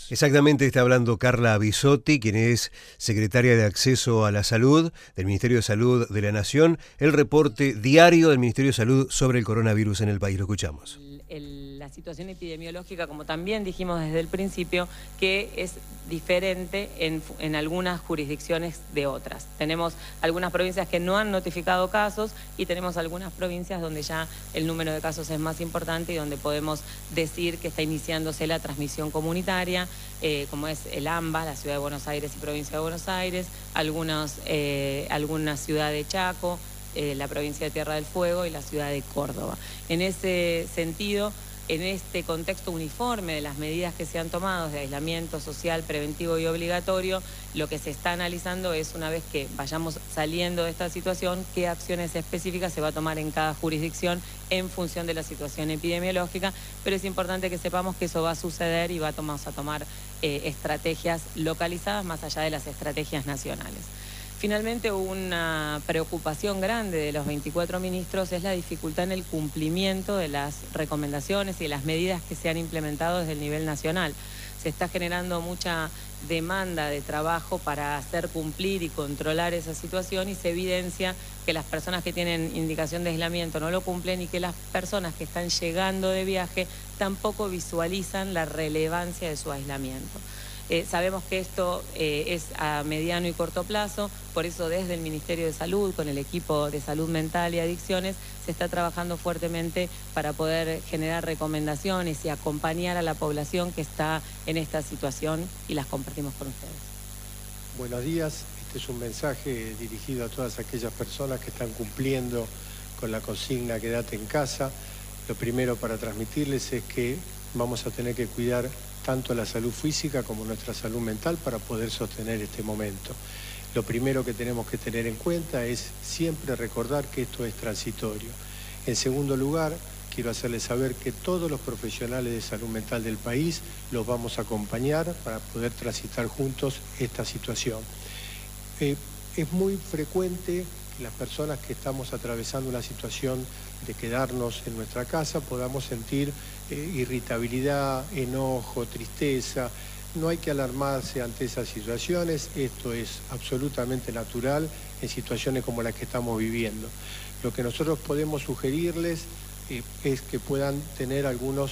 Carlos. Exactamente, está hablando Carla Bisotti, quien es secretaria de Acceso a la Salud del Ministerio de Salud de la Nación. El reporte diario del Ministerio de Salud sobre el coronavirus en el país. Lo escuchamos. La situación epidemiológica, como también dijimos desde el principio, que es diferente en algunas jurisdicciones de otras. Tenemos algunas provincias que no han notificado casos y tenemos algunas provincias donde ya el número de casos es más importante y donde podemos decir que está iniciándose la transmisión comunitaria, como es el AMBA, la Ciudad de Buenos Aires y Provincia de Buenos Aires, alguna ciudad de Chaco, la provincia de Tierra del Fuego y la ciudad de Córdoba. En ese sentido, en este contexto uniforme de las medidas que se han tomado de aislamiento social, preventivo y obligatorio, lo que se está analizando es, una vez que vayamos saliendo de esta situación, qué acciones específicas se va a tomar en cada jurisdicción en función de la situación epidemiológica, pero es importante que sepamos que eso va a suceder y vamos a tomar estrategias localizadas más allá de las estrategias nacionales. Finalmente, una preocupación grande de los 24 ministros es la dificultad en el cumplimiento de las recomendaciones y las medidas que se han implementado desde el nivel nacional. Se está generando mucha demanda de trabajo para hacer cumplir y controlar esa situación y se evidencia que las personas que tienen indicación de aislamiento no lo cumplen y que las personas que están llegando de viaje tampoco visualizan la relevancia de su aislamiento. Sabemos que esto es a mediano y corto plazo, por eso desde el Ministerio de Salud, con el equipo de salud mental y adicciones, se está trabajando fuertemente para poder generar recomendaciones y acompañar a la población que está en esta situación y las compartimos con ustedes. Buenos días, este es un mensaje dirigido a todas aquellas personas que están cumpliendo con la consigna "quédate en casa". Lo primero para transmitirles es que vamos a tener que cuidar tanto la salud física como nuestra salud mental para poder sostener este momento. Lo primero que tenemos que tener en cuenta es siempre recordar que esto es transitorio. En segundo lugar, quiero hacerles saber que todos los profesionales de salud mental del país los vamos a acompañar para poder transitar juntos esta situación. Es muy frecuente que las personas que estamos atravesando una situación de quedarnos en nuestra casa podamos sentir irritabilidad, enojo, tristeza. No hay que alarmarse ante esas situaciones, esto es absolutamente natural en situaciones como las que estamos viviendo. Lo que nosotros podemos sugerirles es que puedan tener algunos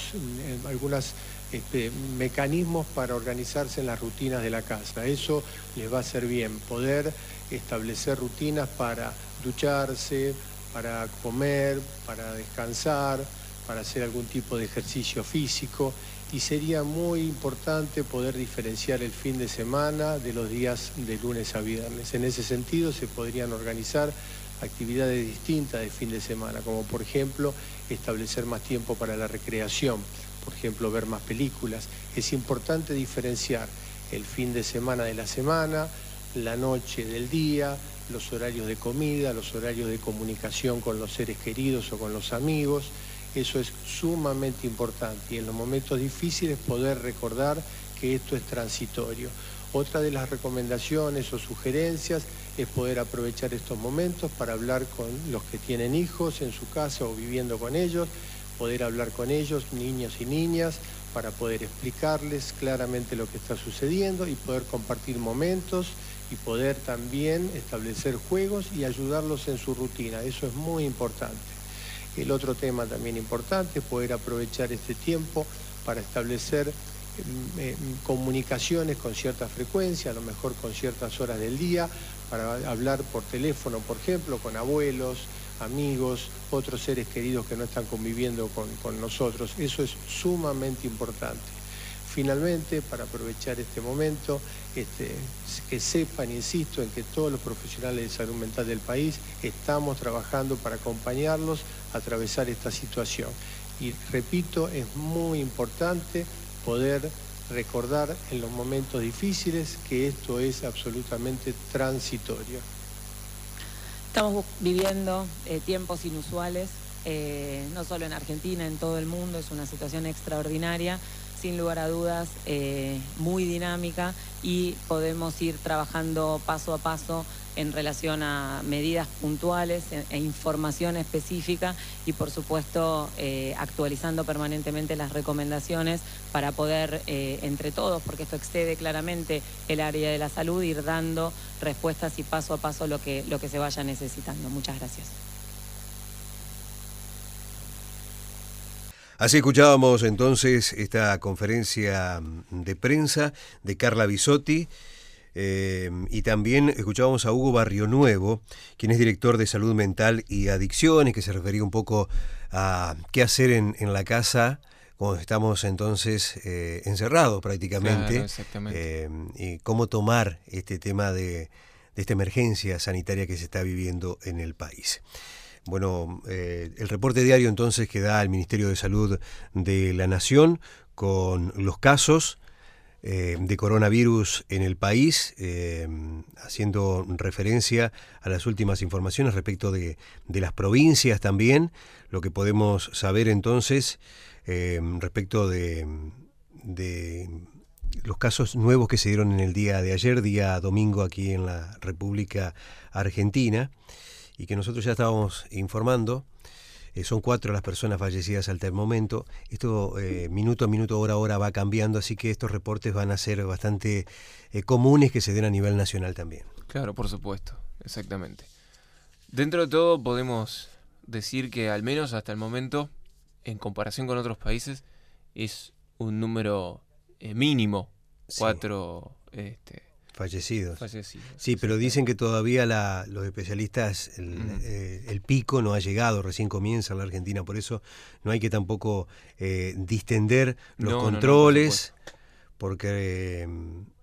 mecanismos para organizarse en las rutinas de la casa. Eso les va a hacer bien, poder establecer rutinas para ducharse, para comer, para descansar, para hacer algún tipo de ejercicio físico, y sería muy importante poder diferenciar el fin de semana de los días de lunes a viernes. En ese sentido se podrían organizar actividades distintas de fin de semana, como por ejemplo establecer más tiempo para la recreación, por ejemplo ver más películas. Es importante diferenciar el fin de semana de la semana, la noche del día, los horarios de comida, los horarios de comunicación con los seres queridos o con los amigos. Eso es sumamente importante y en los momentos difíciles poder recordar que esto es transitorio. Otra de las recomendaciones o sugerencias es poder aprovechar estos momentos para hablar con los que tienen hijos en su casa o viviendo con ellos, poder hablar con ellos, niños y niñas, para poder explicarles claramente lo que está sucediendo y poder compartir momentos y poder también establecer juegos y ayudarlos en su rutina. Eso es muy importante. El otro tema también importante es poder aprovechar este tiempo para establecer comunicaciones con cierta frecuencia, a lo mejor con ciertas horas del día, para hablar por teléfono, por ejemplo, con abuelos, amigos, otros seres queridos que no están conviviendo con nosotros. Eso es sumamente importante. Finalmente, para aprovechar este momento, que sepan, insisto, en que todos los profesionales de salud mental del país estamos trabajando para acompañarlos a atravesar esta situación. Y repito, es muy importante poder recordar en los momentos difíciles que esto es absolutamente transitorio. Estamos viviendo tiempos inusuales, no solo en Argentina, en todo el mundo, es una situación extraordinaria. sin lugar a dudas muy dinámica y podemos ir trabajando paso a paso en relación a medidas puntuales e información específica y por supuesto actualizando permanentemente las recomendaciones para poder entre todos, porque esto excede claramente el área de la salud, ir dando respuestas y paso a paso lo que se vaya necesitando. Muchas gracias. Así escuchábamos entonces esta conferencia de prensa de Carla Bisotti. Y también escuchábamos a Hugo Barrionuevo, quien es director de Salud Mental y Adicciones, que se refería un poco a qué hacer en la casa cuando estamos entonces encerrados prácticamente. Claro, exactamente. Y cómo tomar este tema de esta emergencia sanitaria que se está viviendo en el país. Bueno, el reporte diario entonces que da el Ministerio de Salud de la Nación con los casos de coronavirus en el país, haciendo referencia a las últimas informaciones respecto de las provincias también, lo que podemos saber entonces respecto de los casos nuevos que se dieron en el día de ayer, día domingo aquí en la República Argentina, y que nosotros ya estábamos informando. Son 4 las personas fallecidas hasta el momento. Esto minuto a minuto, hora a hora va cambiando, así que estos reportes van a ser bastante comunes que se den a nivel nacional también. Claro, por supuesto, exactamente. Dentro de todo podemos decir que al menos hasta el momento, en comparación con otros países, es un número mínimo, 4 fallecidos. Sí, Sí, pero dicen que todavía los especialistas, el pico no ha llegado, recién comienza en la Argentina, por eso no hay que tampoco distender los controles, porque